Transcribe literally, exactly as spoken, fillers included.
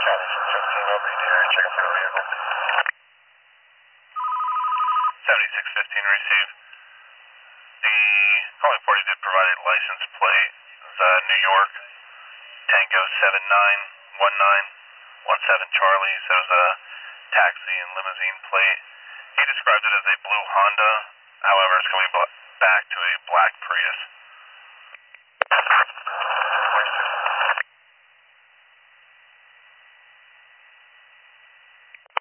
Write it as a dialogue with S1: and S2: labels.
S1: fifteen over here, checking for the vehicle.
S2: seventy-six fifteen received. The calling party did provide a license plate. It was uh, New York, Tango seven nine one nine one seven Charlie. So it was a taxi and limousine plate. He described it as a blue Honda. However, it's going back to a black Prius.